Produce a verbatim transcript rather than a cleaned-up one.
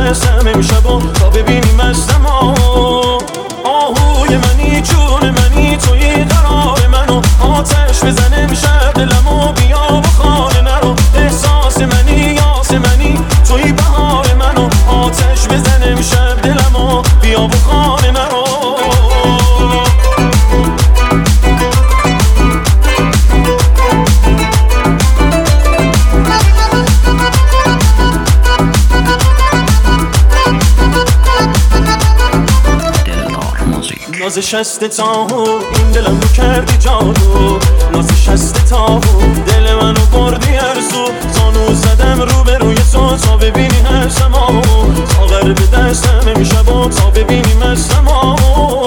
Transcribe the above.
دستم امشب و تا ببینی مستم آهوی منی جون منی توی قرار منو آتش بزن امشب دلمو بیا و خانه نرو احساس منی یاس منی توی بهار منو آتش بزن امشب دلمو بیا و خانه نرو ناز شست تاهو این دلم رو کردی جادو ناز شست تاهو دل منو بردی ارزو زانو زدم رو به روی تو تا ببینی هر سماو تا غرب دستم امشب تا ببینی مستم